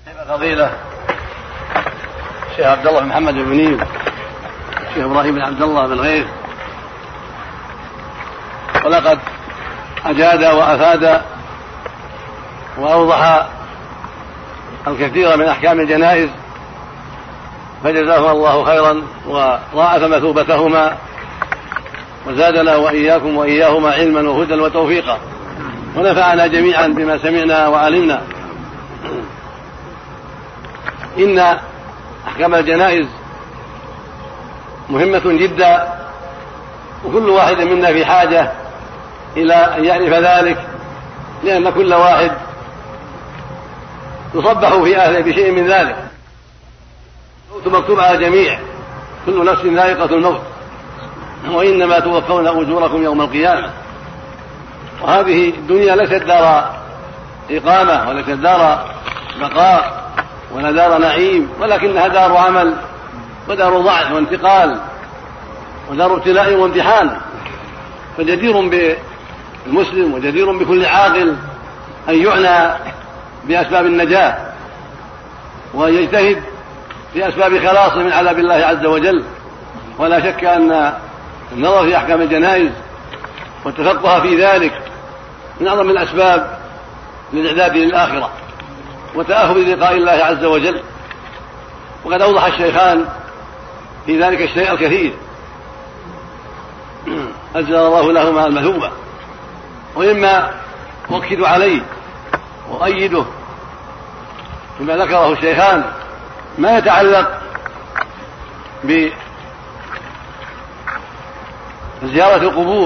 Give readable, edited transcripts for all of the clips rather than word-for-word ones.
فضيلة الشيخ عبد الله بن محمد بن منيب، الشيخ إبراهيم بن عبد الله بن غيث، ولقد أجاد وأفاد وأوضح الكثير من أحكام الجنائز، فجزاهما الله خيرا وضاعف مثوبتهما، وزادنا وإياكم وإياهما علما وهدى وتوفيقا، ونفعنا جميعا بما سمعنا وعلمنا. إن أحكام الجنائز مهمة جدا، وكل واحد منا في حاجة إلى أن يعرف ذلك، لأن كل واحد يصبح في أهله بشيء من ذلك. الموت مكتوب على الجميع، كل نفس ذائقة الموت، وإنما توفون أجوركم يوم القيامة. وهذه الدنيا ليست دار إقامة، وليست دار بقاء، ولا دار نعيم، ولكنها دار عمل ودار ضعف وانتقال ودار ابتلاء وامتحان. فجدير بالمسلم وجدير بكل عاقل أن يعنى بأسباب النجاة، وأن يجتهد في أسباب خلاصه من عذاب الله عز وجل. ولا شك أن النظر في أحكام الجنائز والتفقه في ذلك من أعظم الأسباب للإعداد للآخرة وتأهب للقاء الله عز وجل. وقد أوضح الشيخان في ذلك الشيء الكثير، أجزل الله لهما المثوبة. وإما أؤكد عليه وأؤيده فيما ذكره الشيخان ما يتعلق بزيارة القبور،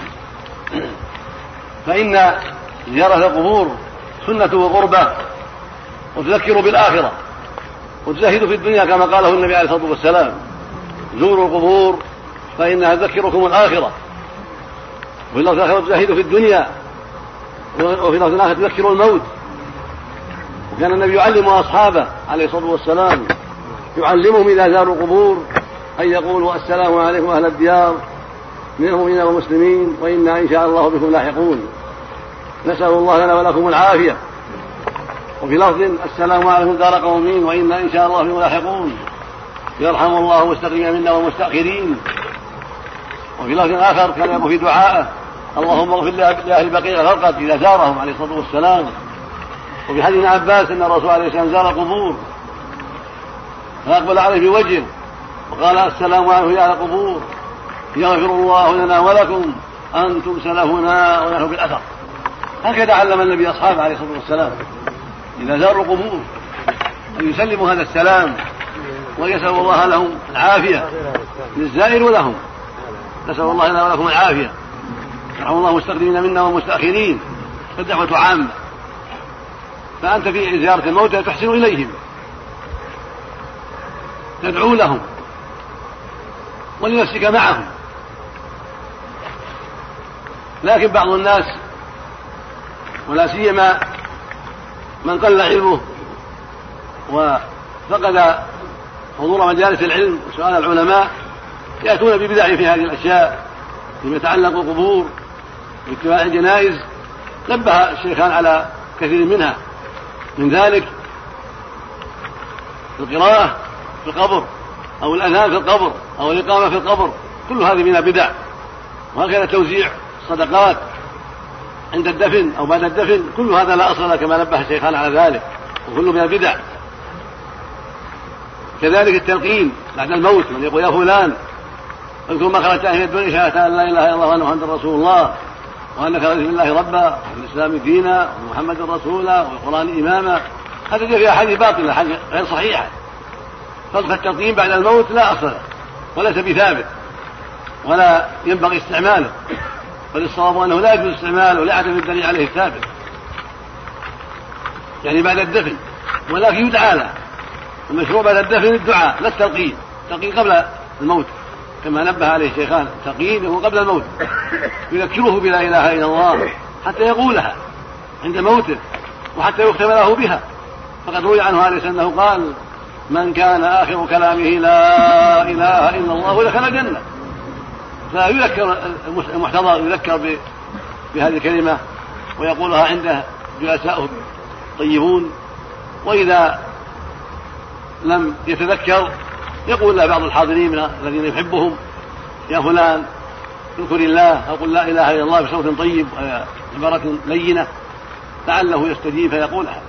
فإن زيارة القبور سنة وقربة، وتذكر بالآخرة، وتزهد في الدنيا كما قاله النبي عليه الصلاة والسلام: زوروا القبور فإنها تذكركم الآخرة. وفي اللفظ الآخر تزهد في الدنيا، وفي اللفظ الآخر تذكر الموت. وكان النبي يعلم أصحابه عليه الصلاة والسلام، يعلمهم إذا زاروا القبور أن يقولوا: السلام عليكم أهل الديار من المؤمنين والمسلمين، وإنا إن شاء الله بكم لاحقون، نسأل الله لنا ولكم العافية. وفي لفظ: السلام عليكم دار قومين، وإنا إن شاء الله بكم لاحقون، يرحم الله المستقدمين منا والمستأخرين. وفي لفظ آخر كان يقول في دعائه: اللهم اغفر لأهل بقيع الغرقد إذا زارهم عليه الصلاة والسلام. وفي حديث عباس أن الرسول عليه السلام زار القبور فأقبل عليه بوجهه وقال: السلام عليكم يا أهل القبور، يغفر الله لنا ولكم، أنتم سلفنا ونحن بالأثر. هكذا علم النبي أصحابه عليه الصلاة والسلام إذا زاروا القبور أن يسلموا هذا السلام، ويسأل الله لهم العافية للزائر ولهم. نسأل الله لنا ولكم العافية، يرحم الله المستقدمين منا والمستأخرين. فالدعوة عامة، فأنت في زيارة الموتى تحسن إليهم، تدعو لهم ولنفسك معهم. لكن بعض الناس ولا سيما من قل علمه وفقد حضور مجالس العلم وسؤال العلماء يأتون ببدع في هذه الأشياء فيما يتعلق بالقبور واتباع الجنائز. نبه الشيخان على كثير منها، من ذلك القراءة في القبر، أو الأذان في القبر، أو الإقامة في القبر، كل هذه من البدع. وهكذا توزيع الصدقات عند الدفن أو بعد الدفن، كل هذا لا أصل له كما نبه الشيخان على ذلك، وكل من البدع. كذلك التلقين بعد الموت، من يقول: يا فلان اذكر ما خرجت من الدنيا شهادة أن لا إله إلا الله وأن محمدا رسول الله، وأنك رضيت بالله ربا والإسلام دينا ومحمد رسولا والقرآن إماما. هذا جاء في أحاديث باطلة، حاجة غير صحيحة. فالتلقين بعد الموت لا أصل له وليس بثابت ولا ينبغي استعماله، بل الصواب أنه لا يجوز استعماله لعدم الدليل عليه الثابت، يعني بعد الدفن، ولكن يدعى له. المشروع بعد الدفن الدعاء، لا التلقين. التلقين قبل الموت كما نبه عليه الشيخان، التلقين هو قبل الموت، يذكره بلا إله إلا الله حتى يقولها عند موته وحتى يختم له بها. فقد روي عنه عليه السلام أنه قال: من كان آخر كلامه لا إله إلا الله دخل الجنة. فيذكر المحتضر، يذكر بهذه الكلمة ويقولها عنده جلساء طيبون وإذا لم يتذكر يقول له بعض الحاضرين من الذين يحبهم: يا فلان اذكر الله، أو قل لا إله إلا الله بصوت طيب عبارة لينة لعله يستجيب فيقولها.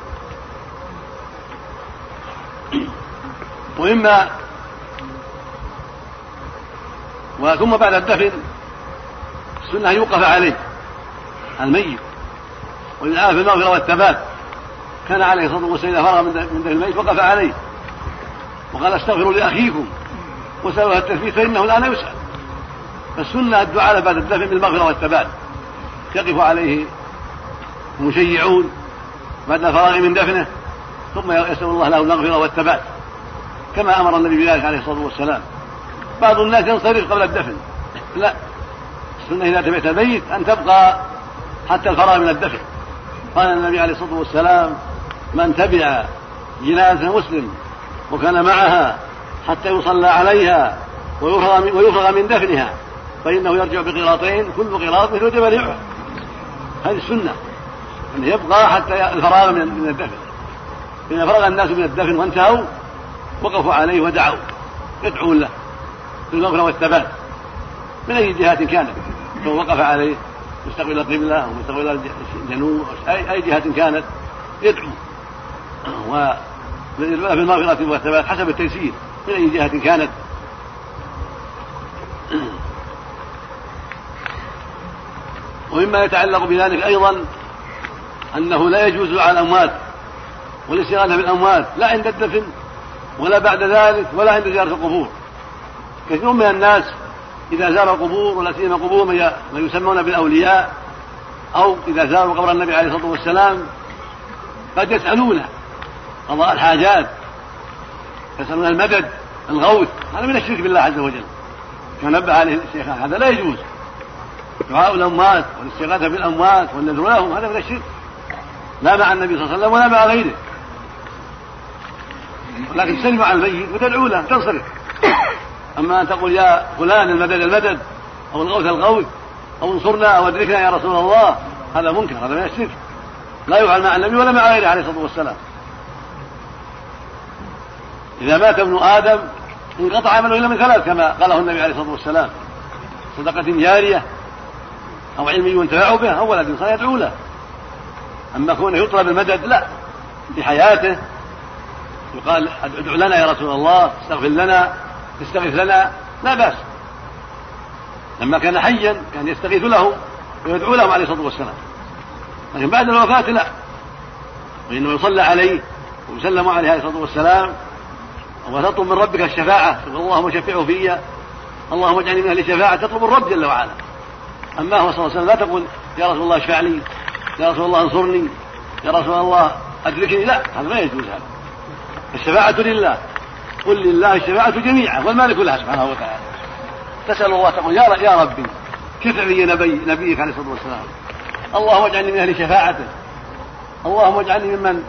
ثم بعد الدفن السنة يوقف عليه الميت وللعافية في المغفرة والثبات. كان عليه الصلاة والسلام إذا فرغ من دفن الميت وقف عليه وقال: استغفروا لأخيكم وسألوها التثبيت فإنه الآن يسأل. فالسنة الدعاء بعد الدفن بالمغفرة والثبات، يقف عليه المشيعون بعد الفراغ من دفنه ثم يسأل الله له المغفرة والثبات كما أمر النبي بذلك عليه الصلاة والسلام. بعض الناس ينصرف قبل الدفن، لا، السنة إذا تبعت الميت أن تبقى حتى الفراغ من الدفن. قال النبي عليه الصلاة والسلام: من تبع جنازة مسلم وكان معها حتى يصلى عليها ويفرغ من دفنها فإنه يرجع بقراطين كل قراط مثل جبل أحد. هذه السنة أن يبقى حتى الفراغ من الدفن. إذا فرغ الناس من الدفن وانتهوا وقفوا عليه ودعوا يدعون له بالمغفرة والثبات من أي جهات كانت، ثم وقف عليه مستقبل القبلة أو مستقبل الجنوب أي جهة كانت يدعو بالمغفرة والثبات حسب التيسير من أي جهة كانت. ومما يتعلق بذلك أيضا أنه لا يجوز على الأموات والاستغاثة بالأموات لا عند الدفن ولا بعد ذلك ولا عند زيارة القبور. كثير من الناس إذا زاروا القبور ولا سيما قبور ما يسمون بالأولياء أو إذا زاروا قبر النبي عليه الصلاة والسلام قد يسألونه قضاء الحاجات، يسألون المدد، الغوث. هذا من الشرك بالله عز وجل كما نبه عليه الشيخ. هذا لا يجوز. دعاء الأموات والاستغاثة بالأموات والنذر لهم هذا من الشرك، لا مع النبي صلى الله عليه وسلم ولا مع غيره. ولكن تسلم على الميت وتدعو له تنصرف. أما أن تقول يا فلان المدد المدد أو الغوث الغوث أو انصرنا أو أدركنا يا رسول الله، هذا منكر، هذا من الشرك، لا يفعل مع النبي ولا مع غيره عليه الصلاة والسلام. إذا مات ابن آدم انقطع عمله إلا من ثلاث كما قاله النبي عليه الصلاة والسلام: صدقة جارية أو علم ينتفع به أو ولد صالح يدعو له. أما كونه يطلب المدد لا، في حياته يقال ادعو لنا يا رسول الله، استغفر لنا، استغيث لنا، لا بأس. لما كان حيا كان يستغيث له ويدعو لهم عليه الصلاة والسلام، لكن بعد الوفاة لا، وإنه يصلى عليه ويسلم عليه عليه الصلاة والسلام وتطلب من ربك الشفاعة، اللهم شفعه فيا، اللهم اجعلني من أهل الشفاعة، تطلب الرب جل وعلا. أما هو صلى الله عليه وسلم لا تقول يا رسول الله اشفع لي، يا رسول الله انصرني، يا رسول الله أدركني، لا، هذا ما يجوز. هذا الشفاعة لله، قل لله الشفاعة جميعا والمالك لها سبحانه وتعالى. تسأل الله تقول يا ربي كفع لي نبيك عليه الصلاة والسلام، اللهم اجعلني من أهل شفاعته، اللهم اجعلني ممن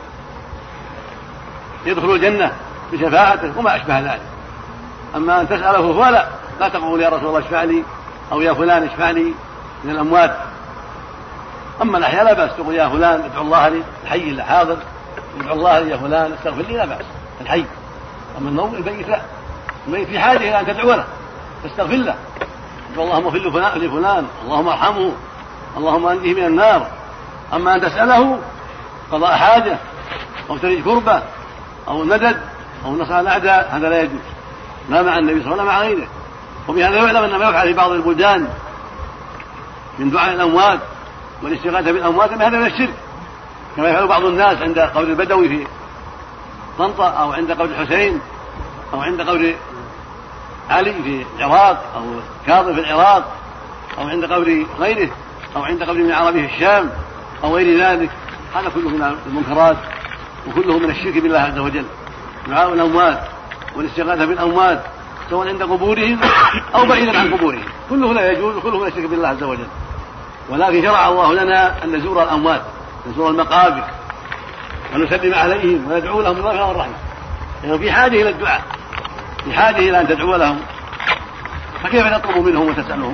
يدخل الجنة بشفاعته وما أشبه ذلك. أما أن تسأله فلا تقول يا رسول الله اشفع لي أو يا فلان اشفع لي من الأموات. أما الأحياء لا بأس، تقول يا فلان ادعو الله لي، الحي اللي حاضر ادعو الله لي يا فلان استغفر لي، لا بأس الحي. أما النوم البيت لا، الميت في حاجة إلى أن تدعو له تستغفر له، اللهم اغفر لفلان، اللهم ارحمه، اللهم انجه من النار. أما أن تسأله قضاء حاجة أو تريد كربة أو المدد أو النصر على الأعداء هذا لا يجوز، لا مع النبي صلى الله عليه وسلم ولا مع غيره. وبهذا يعلم أن ما يفعل في بعض البلدان من دعاء الأموات والاستغاثة بالأموات هذا من الشرك، كما يفعل بعض الناس عند قبر البدوي في طنطا أو عند قبر الحسين أو عند قبر علي في العراق أو كاظم في العراق أو عند قبر غيره أو عند قبر ابن عربي في الشام أو غير ذلك. هذا كله من المنكرات وكله من الشرك بالله عز وجل. دعاء الأموات والاستغاثة بالأموات سواء عند قبورهم أو بعيدا عن قبورهم كله لا يجوز وكله من الشرك بالله عز وجل. ولكن شرع الله لنا أن نزور الأموات، نزور المقابر ونسلم عليهم وندعو لهم بالمغفرة والرحمة، لأنه في حاجة إلى الدعاء، في حاجة إلى أن تدعو لهم، فكيف تطلب منهم وتسألهم؟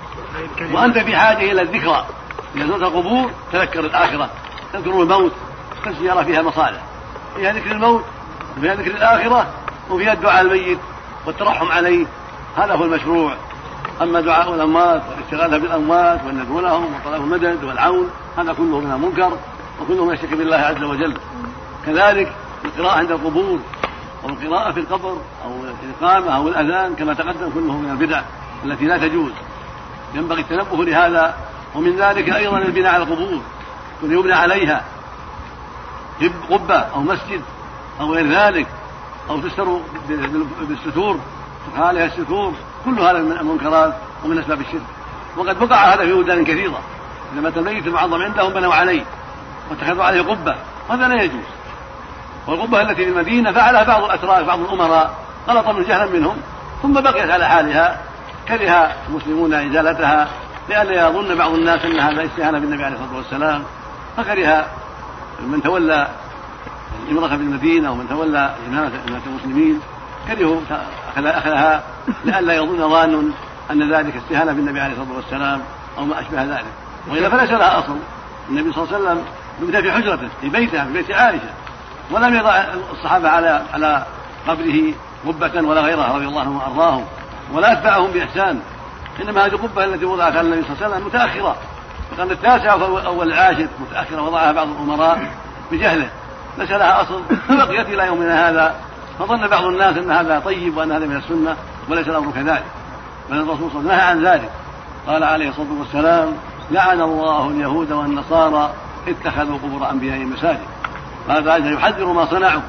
وأنت في حاجة إلى الذكرى، إذا زرت القبور تذكر الآخرة، تذكر الموت، فالزيارة فيها مصالح، فيها ذكر الموت وفيها ذكر الآخرة وفيها الدعاء الميت والترحم عليه، هذا هو المشروع. أما دعاء الأموات والاشتغال بالأموات والندعو لهم وطلب المدد والعون هذا كله من المنكر وكله من الشرك بالله عز وجل. كذلك القراءة عند القبور أو القراءة في القبر أو الإقامة أو الأذان كما تقدم كله من البدع التي لا تجوز، ينبغي التنبه لهذا. ومن ذلك أيضا البناء على القبور، كل يبنى عليها قبة أو مسجد أو غير ذلك، أو تستر بالستور تقع عليها الستور، كل هذا من المنكرات ومن أسباب الشرك. وقد وقع هذا في بلدان كثيرة، إذا مات الميت المعظم عندهم بنوا عليه واتخذوا عليه قبة، هذا لا يجوز. والقبة التي في المدينة فعلها بعض الأتراك بعض الأمراء غلطا وجهلا منهم، ثم بقيت على حالها، كره المسلمون إزالتها لئلا يظن بعض الناس أن هذا استهانة بالنبي عليه الصلاة والسلام، فكره من تولى الإمارة في المدينة ومن تولى إمامة المسلمين كرهوا أخذها لئلا يظن ظان أن ذلك استهانة بالنبي عليه الصلاة والسلام أو ما أشبه ذلك. وإلا فليس لها أصل. النبي صلى الله عليه وسلم دفن في حجرته في بيتها في بيت عائشة، ولم يضع الصحابة على قبره قبة ولا غيرها رضي الله عنهم وأرضاهم ولا أتبعهم بإحسان، إنما هذه القبة التي وضعت على النبي صلى الله عليه وسلم متأخرة، فكان التاسعة أو العاشر متأخرة وضعها بعض الأمراء بجهله، ليس لها أصل فبقيت إلى يومنا هذا. فظن بعض الناس أن هذا طيب وأن هذا من السنة، وليس الأمر كذلك، بل الرسول صلى الله عليه وسلم نهى عن ذلك. قال عليه الصلاة والسلام: لعن الله اليهود والنصارى اتخذوا قبور أنبيائهم مساجد. هذا يحذر ما صنعوا.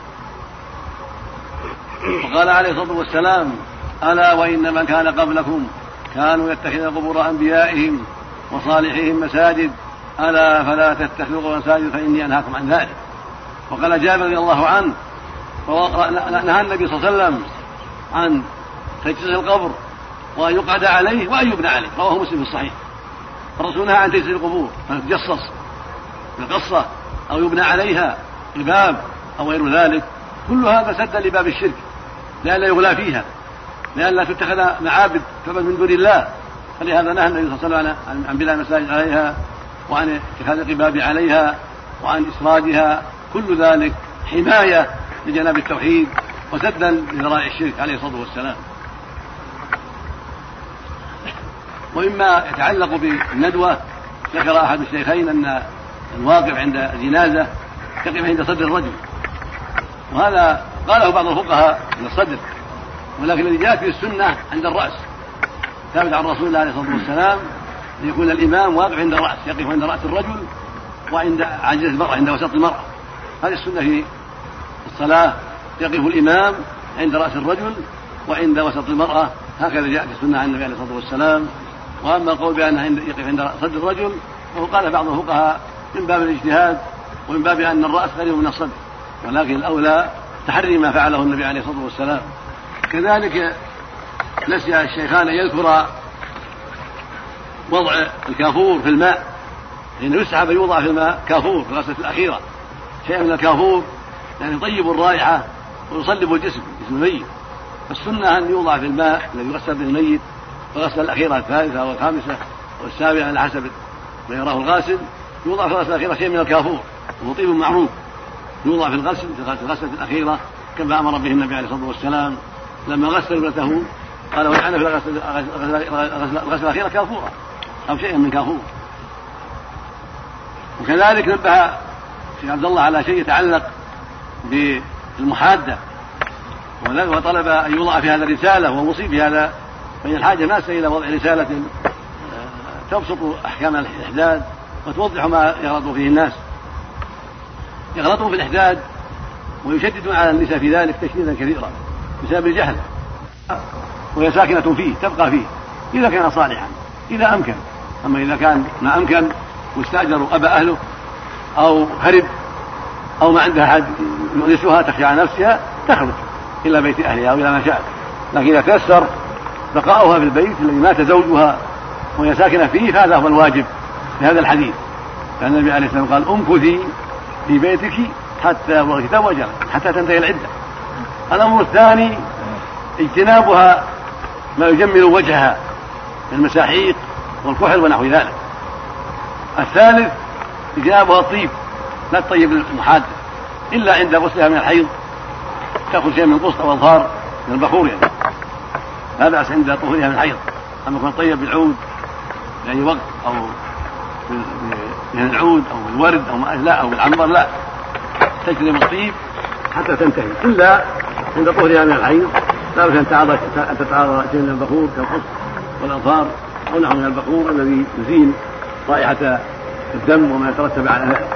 وقال عليه الصلاة والسلام: ألا وإن من كان قبلكم كانوا يتخذون قبور أنبيائهم وصالحهم مساجد، ألا فلا تتخذوا قبور مساجد فإني أنهاكم عن ذلك. وقال جابر رضي الله عنه: نهى النبي صلى الله عليه وسلم عن تجسيس القبر وأن يقعد عليه وأن يبنى عليه، رواه مسلم في الصحيح. الرسول نهى عن تجسيس القبور، أن تجصص بالقصة أو يبنى عليها الباب أو غير ذلك، كل هذا سدا لباب الشرك لئلا يغلى فيها، لئلا تتخذ معابد تعبد من دون الله. فلهذا نهى النبي صلى الله عليه وسلم عن بناء المساجد عليها وعن اتخاذ القباب عليها وعن إسرادها، كل ذلك حماية لجناب التوحيد وسدا لذرائع الشرك عليه الصلاة والسلام. ومما يتعلق بالندوة، ذكر أحد الشيخين أن الواقف عند الجنازة يقف عند صدر الرجل، وهذا قاله بعض الفقهاء عند الصدر، ولكن الذي جاءت به السنة عند الرأس، ثابت عن رسول الله عليه الصلاة والسلام أن يكون الإمام واقف عند الرأس، يقف عند رأس الرجل وعند عجز المرأة، عند وسط المرأة. هذه السنة في الصلاة، يقف الإمام عند رأس الرجل وعند وسط المرأة، هكذا جاءت السنة عن النبي عليه الصلاة والسلام. وأما القول بأنه يقف عند صدر الرجل فهو قال بعض الفقهاء من باب الاجتهاد ومن باب أن الرأس قريب من الصدر، ولكن الأولى تحري ما فعله النبي عليه الصلاة والسلام. كذلك نسي الشيخان أن يذكر وضع الكافور في الماء، لأنه يستحب أن يوضع في الماء كافور في الغسلة الأخيرة، شيء من الكافور يعني يطيب الرائحة ويصلب الجسم، جسم الميت. فالسنة أن يوضع في الماء الذي يغسل به الميت في الغسلة الأخيرة الثالثة والخامسة والسابعة على حسب ما يراه الغاسل، يوضع في الغسلة الأخيرة شيء من الكافور وهو طيب معروف، يوضع في الغسلة الأخيرة كما أمر به النبي عليه الصلاة والسلام لما غسل ابنته، قال: وجعلنا في الغسلة الأخيرة كافورا أو شيئا من كافور. وكذلك نبه الشيخ عبد الله على شيء يتعلق بالمحادة، وطلب أن يوضع في هذا الرسالة، وهو مصيب بهذا، فإن الحاجة ماسة إلى وضع رسالة تبسط أحكام الإحداد وتوضح ما يغلط فيه الناس. يغلطون في الإحداد ويشددون على النساء في ذلك تشديدا كثيرا بسبب الجهل، وهي ساكنة فيه تبقى فيه إذا كان صالحا إذا أمكن. أما إذا كان ما أمكن واستأجروا أبا أهله أو هرب أو ما عندها أحد يؤنسها تخشى على نفسها تخرج إلى بيت أهلها أو إلى ما شاءت. لكن إذا تيسر بقاؤها في البيت الذي مات زوجها وهي ساكنة فيه فهذا هو الواجب في هذا الحديث، لأن النبي عليه الصلاة والسلام قال: امكثي في بيتك حتى وقت وجل حتى تنتهي العدة. الأمر الثاني اجتنابها ما يجمل وجهها من المساحيق والكحل ونحو ذلك. الثالث اجتنابها الطيب لا تطيب المحاد إلا عند غسلها من الحيض، تأخذ شيء من قسط أو أظفار من البخور يعني لا بأس عند طهورها من الحيض. أما يكون طيب بالعود لأي وقت أو من العود أو بالورد أو لا أو بالعنبر لا، تجري الطيب حتى تنتهي إلا عند طهورها من الحيض. لا بأس أن تتعرض شيء من البخور كالقسط والأظفار أو نحو من البخور الذي يزيل رائحة الدم وما يترتب على ذلك.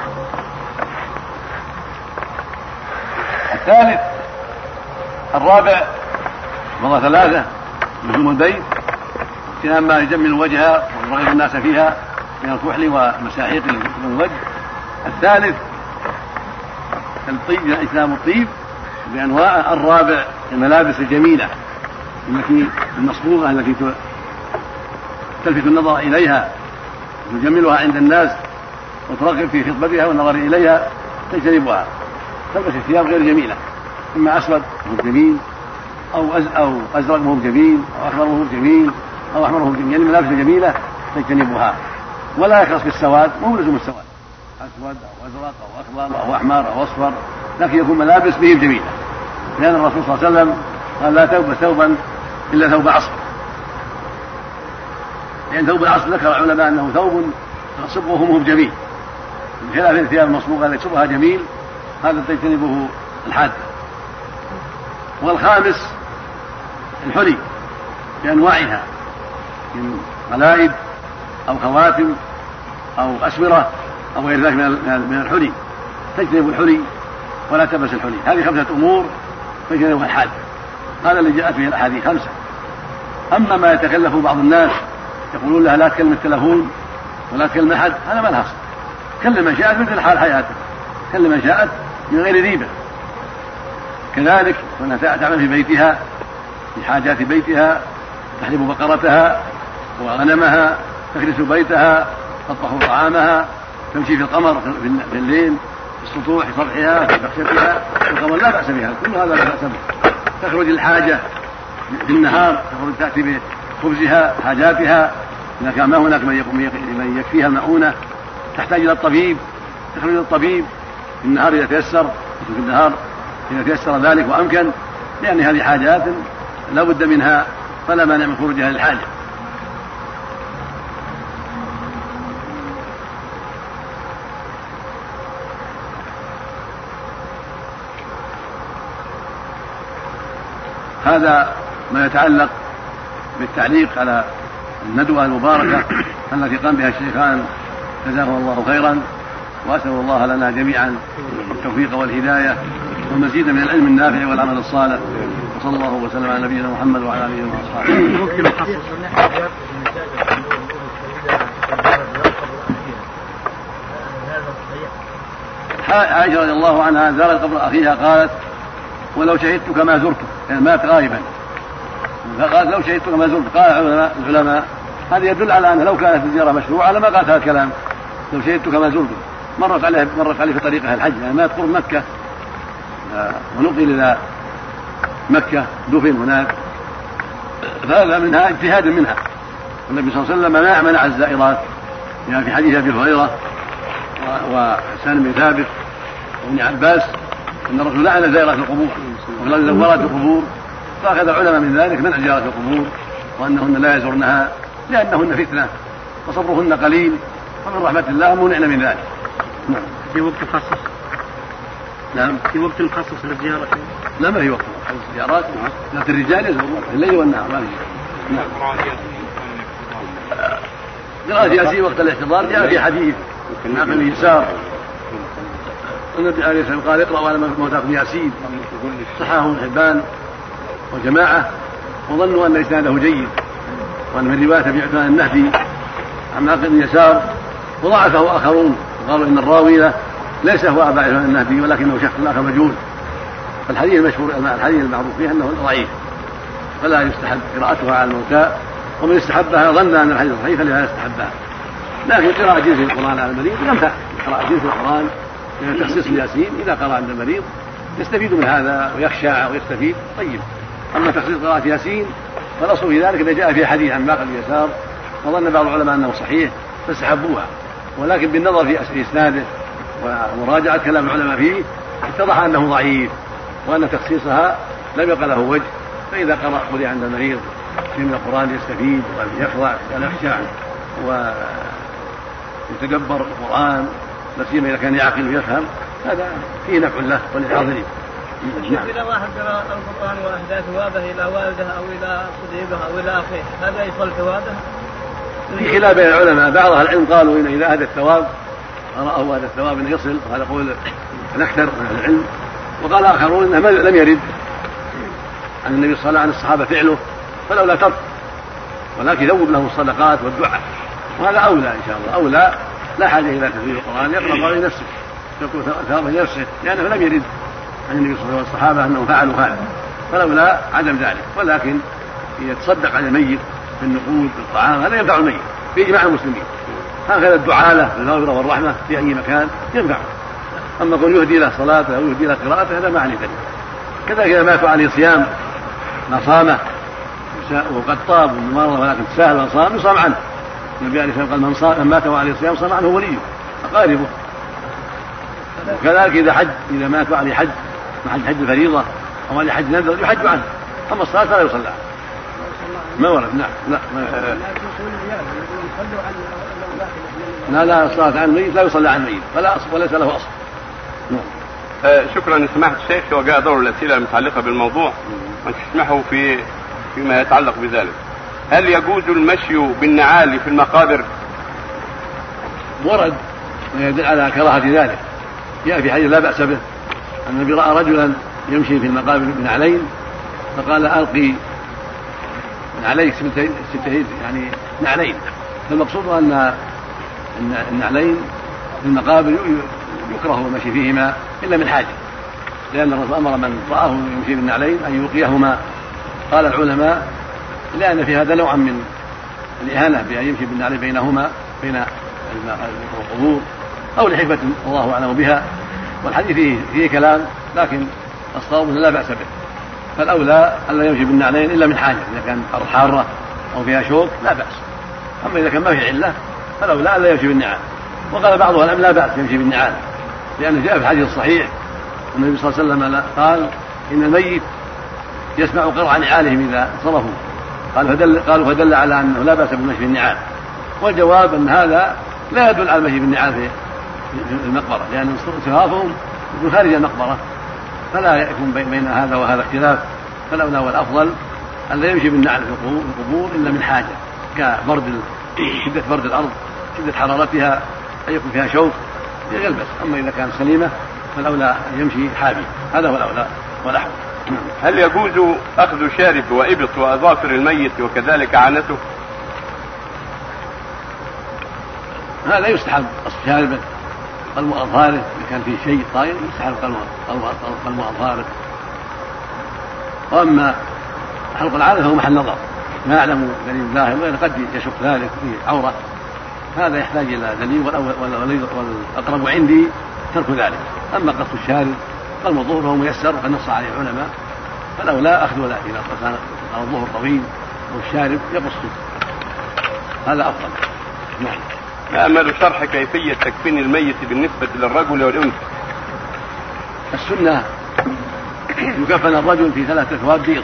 الثالث الرابع مرة ثلاثة لزوم البيت اغتنام ما يجمل وجهها ويرغب الناس فيها من الكحل ومساحيق الوجه. الثالث الطيب اجتناب الطيب بأنواعه. الرابع الملابس الجميلة التي المصبوغة التي تلفت النظر إليها وتجملها عند الناس وترغب في خطبتها والنظر إليها تجتنبها. تلبس الثياب غير جميلة، إما أسود وهو جميل أو أزرق وهو جميل أو أخضر وهو جميل أو أحمر وهو جميل. يعني الملابس الجميلة تجتنبها. ولا يخلص بالسواد، مو لزوم السواد، أسود أو أزرق أو أخضر أو أحمر أو أصفر، لكن يكون ملابس به جميلة. لأن الرسول صلى الله عليه وسلم قال لا تلبس ثوبا إلا ثوب عصر. لأن ثوب العصر ذكر العلماء أنه ثوب صبغه مهم جميل، بخلاف الثياب المصبوغة التي صبغها جميل هذا تجتنبه الحادة. والخامس الحلي بأنواعها من غلائد أو خواتم أو أسورة أو غير ذلك من الحلي، تجتنب الحلي ولا تلبس الحلي. هذه 5 أمور تجتنبها الحادة. هذا اللي جاءت به الأحاديث 5. أما ما يتكلف بعض الناس يقولون لها لا تكلم التلفون ولا تكلم أحد، هذا ما لها أصل. كلم من شاءت مثل حال حياته، كلم من شاءت من غير ريبة. كذلك وأنها تعمل في بيتها في حاجات بيتها، تحلب بقرتها وغنمها، تكنس بيتها، تطبخ طعامها، تمشي في القمر في الليل في السطوح في سطحها في بخشتها في القمر لا بأس بها، كل هذا لا بأس به. تخرج الحاجة في النهار، تخرج تأتي بخبزها حاجاتها إذا كان ما هناك من يكفيها المؤونة، تحتاج إلى الطبيب، تخرج الطبيب في النهار إذا تيسر، في النهار إذا تيسر ذلك وأمكن، لأن هذه حاجات لا بد منها فلا مانع من خروجها للحاجة. هذا ما يتعلق بالتعليق على الندوة المباركة التي قام بها الشيخان جزاهم الله خيرا، وأسأل الله لنا جميعا التوفيق والهداية والمزيد من العلم النافع والعمل الصالح، وصلى الله وسلم على نبينا محمد وعلى آله وأصحابه. عائشة رضي الله عنها زارت قبر أخيها قالت ولو شهدتك ما زرته، يعني مات غائبا، فقالت لو شهدتك ما زرت. قال العلماء هذا يدل على أن لو كانت الزيارة مشروعة لما قالت هذا الكلام، لو شهدتك ما زرته. مرت عليه في طريقها الحج، يعني مات قرب مكة ونقل إلى مكة دفن هناك، فهذا منها اجتهاد منها. والنبي صلى الله عليه وسلم منع الزائرات، يعني في حديث أبي هريرة وسالم بن ثابت وابن عباس أن الرسول لعن زائرات القبور وقال زوارات القبور، فأخذ العلماء من ذلك منع زيارة القبور وأنهن لا يزورنها لأنهن فتنة وصبرهن قليل، ومن رحمة الله منعن من ذلك. نعم. في وقت خاص؟ نعم. في وقت خاص للزيارة؟ لا، ما في وقت خاص للزيارات، لكن الرجال يزورون في الليل والنهار. نعم. قراءة ياسين وقت الاحتضار جاء في حديث عن ابن يسار النبي عليه الصلاة والسلام قال اقرأوا على موتاكم ياسين، صححه ابن حبان وجماعة وظنوا أن إسناده جيد، وأن من رواية أبي عثمان النهدي عن معقل بن يسار وضعفه آخرون وقالوا إن الراوي له ليس هو أبا عثمان النهدي ولكنه شخص آخر مجهول. فالحديث المشهور الحديث المعروف فيه أنه ضعيف، فلا يستحب قراءتها على الموتى، ومن استحبها ظن أن الحديث صحيح فلا يستحبها. لكن قراءة جنس القرآن على المريض ينفع، قراءة جنس القرآن من تخصيص الياسين إذا قرأ عند المريض يستفيد من هذا ويخشع ويستفيد. طيب، أما تخصيص قراءة ياسين فالأصل في ذلك إذا جاء في حديث عن معقل بن يسار وظن بعض العلماء أنه صحيح فاستحبوها، ولكن بالنظر في إسناده ومراجعة كلام العلماء فيه اتضح أنه ضعيف وأن تخصيصها لم يبقى له وجه. فإذا قرأ عند المريض شيء من القرآن يستفيد ويخضع ويخشع ويتدبر القرآن لا سيما إذا كان يعقل ويفهم هذا فيه نفع له وللحاضرين. إذا واحد قرأ القرآن وأهدى ثوابه إلى والده أو إلى صديقه أو إلى أخيه هذا يصل ثوابه؟ في خلاف بين العلماء. بعض أهل العلم قالوا إن إذا أهدى الثواب رأوا هذا الثواب أنه يصل، وهذا قول الأكثر من أهل العلم. وقال آخرون إنه لم يرد عن النبي صلى الله عليه وسلم عن الصحابة فعله فلولا ترك، ولكن يذوب له الصدقات والدعاء، وهذا أولى إن شاء الله. أولى لا حاجة إلى تفسير القرآن، يقرأ القرآن لنفسه يكون ثوابا لنفسه لأنه لم يرد عن النبي صلى الله عليه وسلم والصحابة أنهم فعلوا هذا، فلولا عدم ذلك. ولكن يتصدق على الميت بالنقود بالطعام هذا ينفع الميت بإجماع المسلمين. هكذا الدعاء له بالمغفرة والرحمة في أي مكان ينفع. أما قل يهدي له صلاته أو يهدي له قراءته هذا ما عليه ذلك. كذلك إذا ماتوا عليه صيام ما صامه وقد طاب المرض ولكن تساهل وصام يصام عنه. النبي عليه الصلاة والسلام قال من مات وعليه صيام صام عنه وليه أقاربه. وكذلك إذا مات وعليه حج حج الفريضة أو عليه حج نذر يحج عنه. أما الصلاة فلا يصلى عنه ما ورد. لا الصلاة عن الميت لا يصلى عن الميت فلا أصل وليس له أصل. شكرا لسماحة الشيخ. وجاء دور الأسئلة المتعلقة بالموضوع وتسمحوا فيما يتعلق بذلك. هل يجوز المشي بالنعال في المقابر؟ ورد ويدل على كراهة ذلك. جاء في حديث لا بأس به أن النبي رأى رجلا يمشي في المقابر بنعلين فقال ألقي نعليك ستهيد يعني نعلين. فالمقصود أن النعلين في المقابر يكره المشي فيهما إلا من حاجة، لأن الرسول أمر من رآه يمشي بالنعلين أن يلقيهما. قال العلماء لأن في هذا نوعا من الإهانة بأن يمشي بالنعلين بينهما بين القبور أو لحكمة الله أعلم بها. والحديث فيه كلام لكن الصواب لا بأس به. فالأولى ألا يمشي بالنعلين إلا من حاجة، إذا كان أرض حارة أو فيها شوك لا بأس. أما إذا كان ما في علة فالأولى ألا يمشي بالنعال. وقال بعضها العلماء لا بأس يمشي بالنعال لأنه جاء في الحديث الصحيح النبي صلى الله عليه وسلم قال إن الميت يسمع قرع نعالهم إذا صرفوا. قالوا فدل على أنه لا بأس بالمشي بالنعال. والجواب أن هذا لا يدل على المشي بالنعال في المقبرة لأن صرافهم يكون خارج المقبرة فلا يكون بين هذا وهذا اختلاف. فالأولى والأفضل أن لا يمشي بالنعل في القبور إلا من حاجة شدة برد الأرض شدة حرارتها أن يكون فيها شوك يلبس. أما إذا كان سليمة فالأولى أن يمشي حافي. هذا هو الأولى والأحوط. هل يجوز أخذ شارب وإبط وأظافر الميت وكذلك عنته؟ هذا يستحب قص شاربه قلم أظهاره إذا كان فيه شيء طاير يستحب قلم أظهاره. وأما حلق العانة فهو محل نظر ما يعلم دليل ظاهر وإن قد يشك ذلك في عورة هذا يحتاج إلى دليل والأقرب عندي ترك ذلك. أما قص الشارب فالمظهور هو ميسر وقد نص عليه العلماء فالأولى أخذ ولا إذا كان الظهر طويل والشارب يقصه هذا أفضل. نعم. ما أمل شرح كيفية تكفين الميت بالنسبة للرجل والأنثى؟ السنة يكفن الرجل في 3 أثواب بيض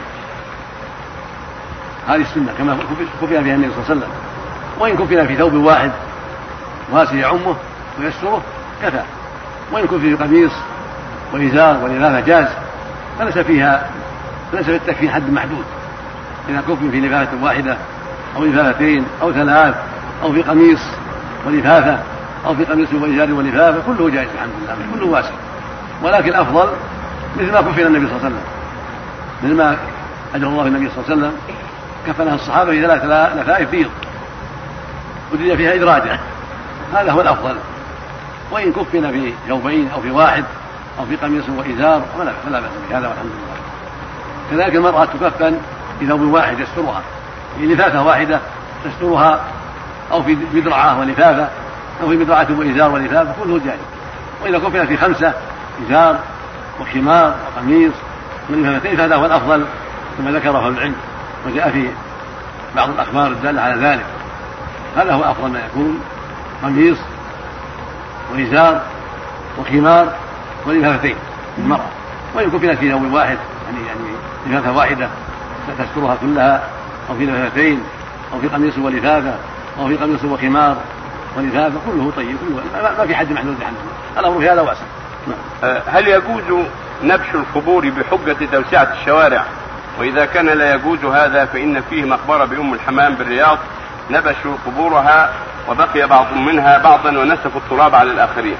هذه السنة كما كفن فيها النبي صلى الله عليه وسلم. وإن كفن في ثوب واحد واسع يعمه ويستره كفى. وإن كفن في قميص وإزار ولفافة جاز فليس في التكفين حد محدود. إذا كفن في لفافة واحدة أو لفافتين أو 3 أو في قميص ولفافة أو في قميص وإزار ولفافة كله جائز الحمد لله كله واسع. ولكن الأفضل مثل ما كفن النبي صلى الله عليه وسلم مثل ما أجر الله النبي صلى الله عليه وسلم كفنها الصحابة في 3 لفائف بيض وجد فيها إدراجة هذا هو الأفضل. وإن كفن في ثوبين أو في واحد أو في قميص وإزار فلا بأس بهذا والحمد لله. كذلك المرأة تكفن في ثوب واحد يسترها في لفافة واحدة تسترها أو في مدرعة ولفافة أو في مدرعة وإزار ولفافة كله جائز. وإذا كفن في 5 إزار وخمار وقميص ولفافتين فهذا هو الأفضل كما ذكره العلم وجاء في بعض الأخبار الدالة على ذلك. هذا هو أفضل ما يكون قميص وإزار وخمار ولفافتين للمرأة، ويكون في ثوب واحد يعني لفافة واحدة تسترها كلها، أو في لفافتين، أو في قميص ولفافة، أو في قميص وخمار ولفافة، كله طيب، كله ما في حد محدود عنه، الأمر في هذا واسع. هل يجوز نبش القبور بحجة توسعة الشوارع؟ وإذا كان لا يجوز هذا فإن فيه مقبرة بأم الحمام بالرياض نبشوا قبورها وبقي بعض منها بعضا ونسفوا التراب على الآخرين.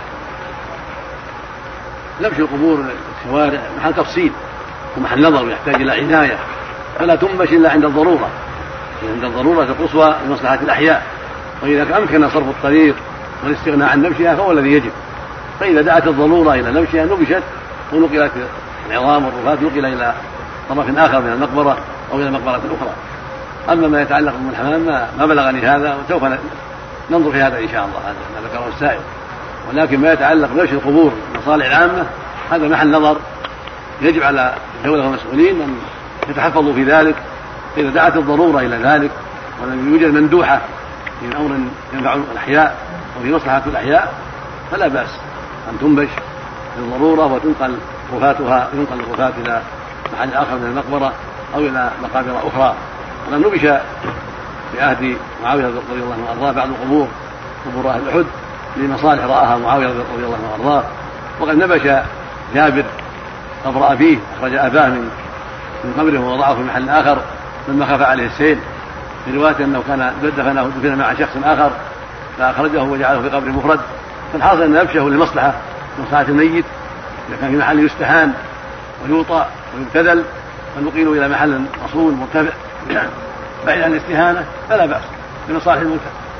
نبش القبور الشوارع محل تفصيل ومحل نظر يحتاج إلى عناية، فلا تنبش إلا عند الضرورة، عند الضرورة القصوى لمصلحة الأحياء، وإذا أمكن صرف الطريق والاستغناء عن نبشها فهو الذي يجب. فإذا دعت الضرورة إلى نبشها نبشت ونقلت العظام والرفات نقل إلى طرف آخر من المقبرة أو إلى مقبرة أخرى. أما ما يتعلق بالحمام ما بلغني هذا، وسوف ننظر في هذا إن شاء الله، هذا ما ذكره السائل. ولكن ما يتعلق بنبش القبور المصالح العامة هذا محل نظر، يجب على الدولة والمسؤولين أن يتحفظوا في ذلك. إذا دعت الضرورة إلى ذلك ولم يوجد مندوحة في أمر ينفع الأحياء وفي مصلحة الأحياء فلا بأس أن تنبش للضرورة وتنقل الرفات إلى محل آخر من المقبرة أو إلى مقابر أخرى. وقد نبش في عهد معاوية رضي الله عنه وأرضاه بعض قبور أهل أحد لمصالح رآها معاوية رضي الله عنه وأرضاه. وقد نبش جابر قبر أبيه، أخرج أباه من قبره ووضعه في محل آخر لما خاف عليه السيل، في رواية أنه كان دفن مع شخص آخر فأخرجه وجعله في قبر مفرد. فالحاصل أن نبشه لمصلحة الميت، إذا كان في محل يستهان ويوطأ ويبتذل فنقيل إلى محل مصون مرتفع بعيد عن الاستهانة فلا بأس بمصالح الموتى.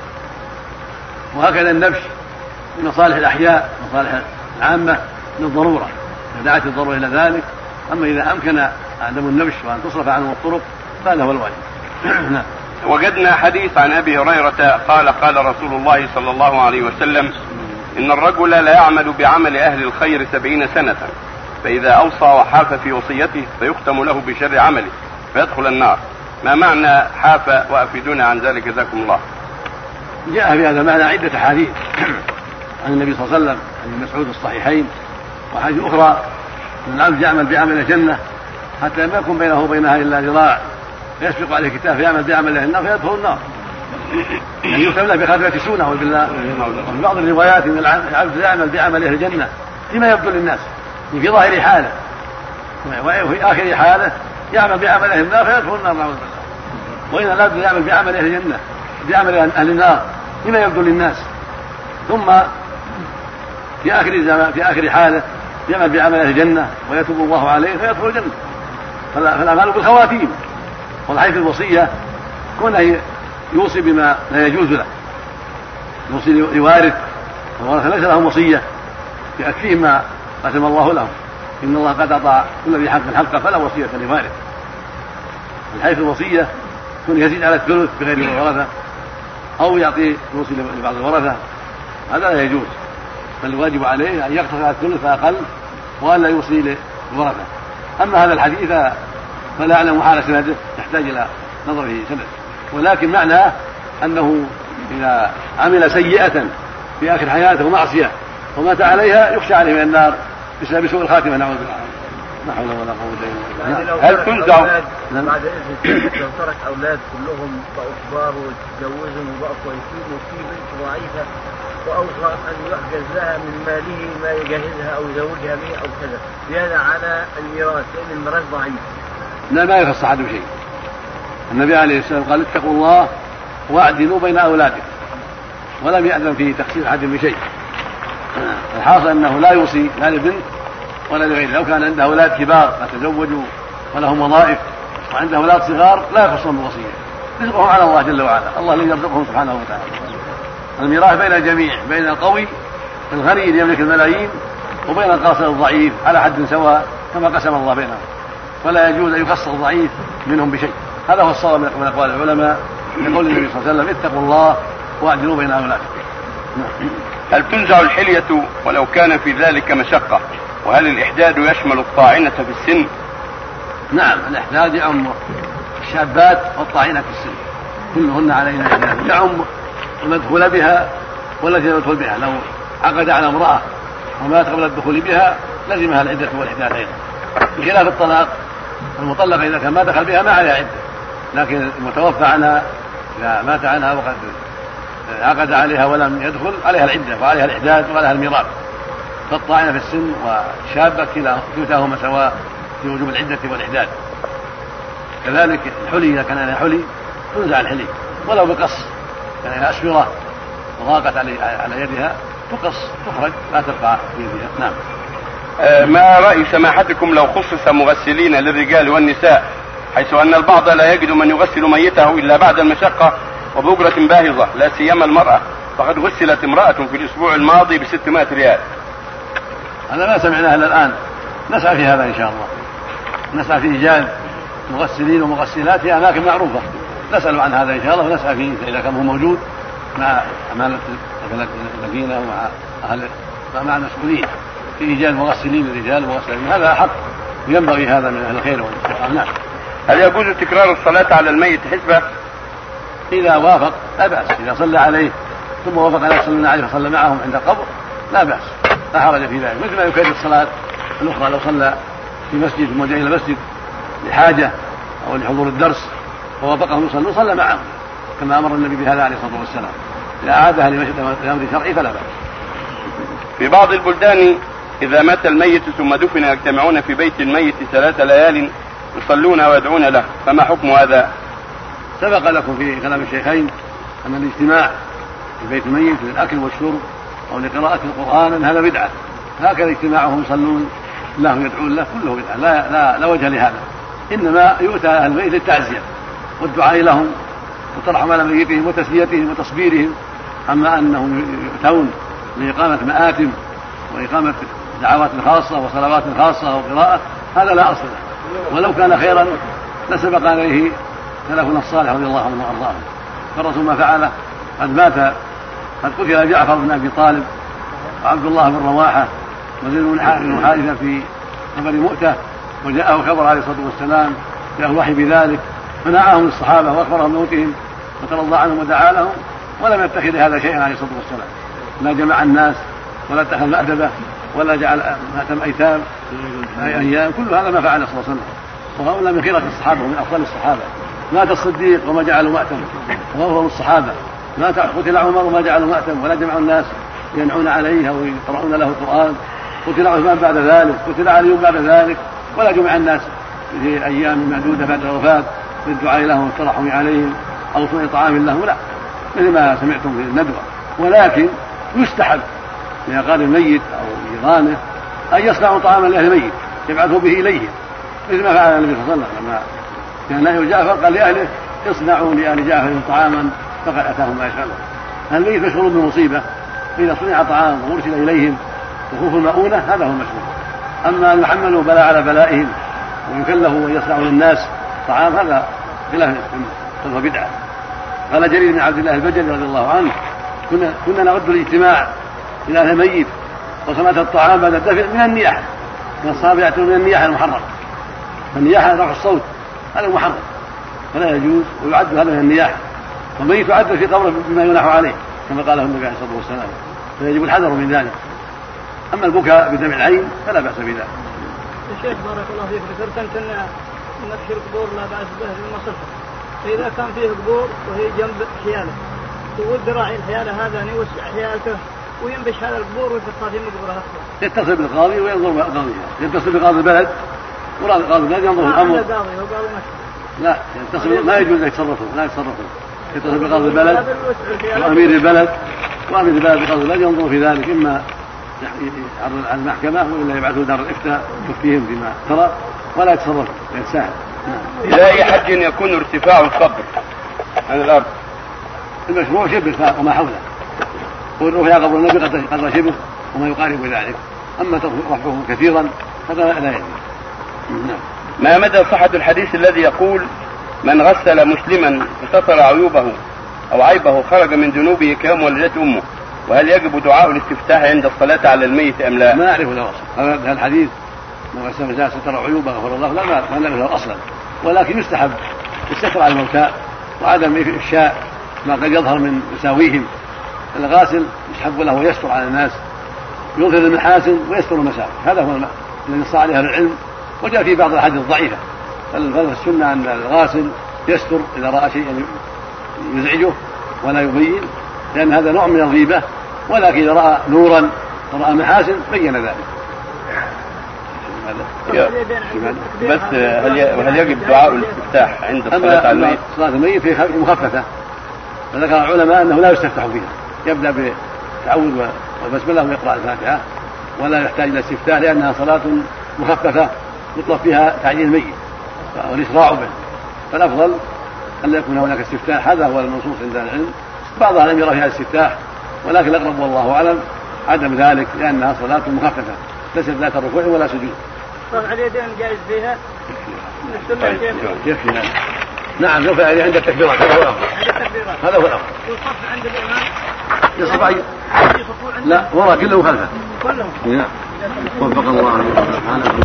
وهكذا النبش بمصالح الأحياء مصالح العامة للضرورة إذا دعت الضرورة إلى ذلك. أما إذا أمكن عدم النبش وأن تصرف عنه الطرق فهذا هو الواجب. وجدنا حديث عن أبي هريرة قال رسول الله صلى الله عليه وسلم: إن الرجل لا يعمل بعمل أهل الخير 70 سنة، فإذا أوصى وحاف في وصيته فيختم له بشر عمله فيدخل النار. ما معنى حاف؟ وأفيدونا عن ذلك جزاكم الله. جاء في هذا المعنى عدة حديث عن النبي صلى الله عليه وسلم، عن ابن مسعود الصحيحين، وحديث أخرى أن العبد يعمل بعمل الجنة حتى ما يكون بينه وبينها إلا ذراع فيسبق عليه كتاب فيعمل بعمل أهل النار فيدخل النار، يعني يكتب له بخاتمة سونة بالله. وفي بعض الروايات أن العبد يعمل بعمل أهل الجنة فيما يبدو للناس في ظاهر حاله، وفي آخر حاله يعمل بعمل أهل النار فيدخل النار نعوذ بالله. وإن العبد يعمل بعمل أهل الجنة بعمل أهل النار فيما يبدو للناس، ثم في آخر حاله يعمل بعمل أهل الجنة ويتوب الله عليه فيدخل الجنة. فالأعمال بالخواتيم. والحديث الوصية كونه يوصي بما لا يجوز له، يوصي لوارث والورثة ليس لهم وصية يكفيهم ما قسم الله لهم، إن الله قد أعطى كل ذي حق حقه فلا وصية لوارث. الحديث الوصية كونه يزيد على الثلث بغير الورثة أو يعطي يوصي لبعض الورثة هذا لا يجوز، بل الواجب عليه أن يقتصر على الثلث فأقل وأن لا يوصي للورثة. أما هذا الحديث فلا أعلم حال سنده يحتاج إلى نظر في سنده، ولكن معناه أنه إذا عمل سيئة في آخر حياته معصية ومات عليها يخشى عليه من النار بسبب سوء الخاتمة نعوذ بالله. لا حول ولا قوة إلا بالله. هل تنزع بعد إذن لو ترك أولاد كلهم بقوا كبار وتجوزهم وبقوا كويسين وفي بنت ضعيفة وأوصى أن يحجز لها من ماله ما يجهزها أو يزوجها به أو كذا زيادة على الميراث لأن الميراث ضعيف؟ لا، ما يخص أحد بشيء. النبي عليه السلام قال: اتقوا الله واعدلوا بين أولادكم، ولم يأذن في تخصيص أحد بشيء. الحاصل أنه لا يوصي لا لبنت ولا لغيره. لو كان عنده أولاد كبار لا تزوجوا ولهم وظائف وعنده أولاد صغار لا يخصهم بوصية، رزقهم على الله جل وعلا، الله الذي يرزقهم سبحانه وتعالى. الميراث بين الجميع، بين القوي الغني اللي يملك الملايين وبين القاصر الضعيف على حد سواء كما قسم الله بينهم، ولا يجوز أن يخص الضعيف منهم بشيء. هذا هو الصواب من أقوال العلماء يقول النبي صلى الله عليه وسلم: اتقوا الله واعدلوا بين أولادكم. هل تنزع الحلية ولو كان في ذلك مشقة؟ وهل الإحداد يشمل الطاعنة في السن؟ نعم، الإحداد يعم الشابات والطاعنة في السن كلهن علينا إحداد، يعم المدخول بها والتي لا يدخل بها. لو عقد على امرأة ومات قبل الدخول بها لزمها العدة والإحداث أيضا، بخلاف الطلاق. المطلقة إذا كان ما دخل بها ما عليها عدة، لكن المتوفى عنها إذا مات عنها وقد عقد عليها ولم يدخل عليها العدة وعليها الإحداث وعليها الميراث. فالطاعنة في السن والشابة كلتاهما سواء في وجوب العدة والإحداث. كذلك الحلي إذا كان عليها حلي تنزع الحلي ولو بقص، يعني أسفرة وضاقت على يدها تقص تخرج لا تبقى في يدها. نعم. ما رأي سماحتكم لو خصص مغسلين للرجال والنساء، حيث أن البعض لا يجد من يغسل ميته إلا بعد المشقة وبأجرة باهظة، لا سيما المرأة، فقد غسلت امرأة في الأسبوع الماضي ب600 ريال. هذا ما سمعناه إلا الآن، نسعى في هذا إن شاء الله، نسعى في إيجاد مغسلين ومغسلات في أماكن معروفة، نسأل عن هذا إن شاء الله ونسعى فيه إذا كان هو موجود مع أمانة المدينة ومع المسؤولين في إيجاد مغسلين للرجال ومغسلين، هذا حق ينبغي هذا من أهل الخير والإسلام. نعم. هل يجوز تكرار الصلاة على الميت حسبة؟ إذا وافق لا بأس، إذا صلى عليه ثم وافق أن يصلون عليه فصلى معهم عند القبر لا بأس، لا حرج في ذلك، مثل ما يكرر الصلاة الأخرى لو صلى في مسجد ثم جاء إلى مسجد لحاجة أو لحضور الدرس ووافقهم يصلون صلى معهم كما أمر النبي بهذا عليه الصلاة والسلام. إذا أعادها لأمر شرعي فلا بأس. في بعض البلدان إذا مات الميت ثم دفن يجتمعون في بيت الميت 3 ليال يصلون ويدعون له، فما حكم هذا؟ سبق لكم في كلام الشيخين أن الاجتماع في بيت الميت للأكل والشرب أو لقراءة القرآن هذا بدعة، هكذا اجتماعهم يصلون له يدعون له كله بدعة، لا وجه لهذا. إنما يؤتى أهل الميت للتعزية والدعاء لهم وترحم على ميتهم وتسليتهم وتصبيرهم، أما أنهم يؤتون لإقامة مآتم وإقامة دعوات خاصة وصلوات خاصة وقراءة هذا لا أصل له، ولو كان خيرا لسبق عليه سلفنا الصالح رضي الله عنه وأرضاه. فالرسول ما فعله، قد قتل جعفر بن أبي طالب وعبد الله بن رواحة وزيد بن حارثة في خبر مؤتة، وجاءه خبر عليه الصلاة والسلام جاءه الوحي بذلك فنعاهم الصحابة وأخبرهم بموتهم وترضى عنهم ودعا لهم، ولم يتخذ هذا شيئا عليه الصلاة والسلام، لا جمع الناس ولا اتخذ مأدبة ولا جعل مأتم أيتام أيام، كل هذا ما فعل صلى الله عليه وسلم. وهؤلاء من خيرة الصحابة ومن أفضل الصحابة. مات الصديق وما جعلوا مأتم وهو من الصحابة، مات قتل عمر وما جعلوا مأتم ولا جمعوا الناس ينعون عليه أو يقرؤون له القرآن، قتل عثمان بعد ذلك، قتل علي بعد ذلك، ولا جمع الناس في أيام معدودة بعد الوفاة للدعاء لهم والترحم عليهم أو صنع طعام لهم، لا، مثل ما سمعتم في الندوة. ولكن يستحب لأقارب الميت أو جيرانه أن يصنعوا طعاما لأهل الميت يبعثوا به إليهم، مثل ما فعل النبي صلى الله عليه وسلم لما كان أهل جعفر قال لأهله اصنعوا لأهل جعفر طعاما فقد أتاهم ما يشغلهم. الميت مشغول بالمصيبة، إذا صنع طعام وأرسل إليهم وخوف المؤونة هذا هو المشغول. أما أن يحملوا بلاء على بلائهم ويكلفوا ويصنعوا للناس طعام هذا خلاف فهو بدعة. قال جرير بن عبد الله البجلي رضي الله عنه كنا نعد الاجتماع إلى أهل الميت وصنعة الطعام بعد الدفن من النياحة، من الصحابة يأتون من النياحة المحرمة، فالنياحة رفع الصوت هذا محرم فلا يجوز، ويعد هذا من النياحة، والميت يعد في قبره بما يناح عليه كما قاله النبي عليه الصلاة والسلام، فيجب الحذر من ذلك. أما البكاء بدمع العين فلا بأس بذلك. يا شيخ بارك الله فيك، ذكرت أنت أن نكشف القبور لا بأس به للمصلحة، فإذا كان فيه قبور وهي جنب حياله تقول ذراعي الحيالة هذا أن يوسع حيالته وينبش هذا القبور ويحطها في مقبرة أخرى، يتصل بالقاضي وينظر قاضيها، يتصل بقاضي البلد قاضي البلد ينظر الأمر. لا يتصل، ما يجوز يتصرفون، لا يتصرفون، يتصل بقاضي البلد وأمير البلد بقاضي البلد ينظر في ذلك، إما يعرض على المحكمة وإلا يبعثوا دار الإفتاء يفتيهم فيما ترى ولا يتصرف يتساهل. إلى أي حد يكون ارتفاع القبر عن الأرض؟ المشروع شبه وما حوله، والروح يا قبر النبي قدر شبه وما يقارب ذلك، أما رفعه كثيرا هذا لا يجوز. ما مدى صحة الحديث الذي يقول من غسل مسلما فستر عيوبه أو عيبه خرج من ذنوبه كيوم ولدته أمه، وهل يجب دعاء الاستفتاح عند الصلاة على الميت أم لا؟ ما أعرف له أصلا هذا الحديث، من غسل مسلما ستر عيوبه غفر الله، لا نعرف له أصلا، ولكن يستحب الستر على الموتى وعدم يظهر المحاسن ويستر المساوئ. هذا هو الذي نص عليه اهل العلم. وجاء في بعض الاحاديث الضعيفه فالسنه ان الغاسل يستر اذا راى شيئا يزعجه ولا يبين، لان هذا نوع من الغيبه، ولكن اذا راى نورا ورأى محاسن بين ذلك. بس هل يجب دعاء الاستفتاح عند الصلاة على الميت؟ صلاة الميت في مخففة، فذكر العلماء أنه لا يستفتح فيها، يبدأ بالتعوذ والبسملة ويقرأ الفاتحة ولا يحتاج إلى استفتاح، لأنها صلاة مخففة يطلب فيها تعجيل الميت والإسراع به، فالأفضل أن لا يكون هناك استفتاح. هذا هو المنصوص عند العلم. بعض أهل يرى فيها الاستفتاح، ولكن الأقرب والله أعلم عدم ذلك، لأنها صلاة مخففة ليست ذات ركوع ولا سجود. رفع اليدين جائز فيها؟ يكفي. نعم رفع اليدين عند التكبيرات، هذا هو الأفضل. هذا هو الأفضل. يصف عند الإمام؟ يصف لا وراء كله وخلفه. كله. نعم. وفق الله سبحانه.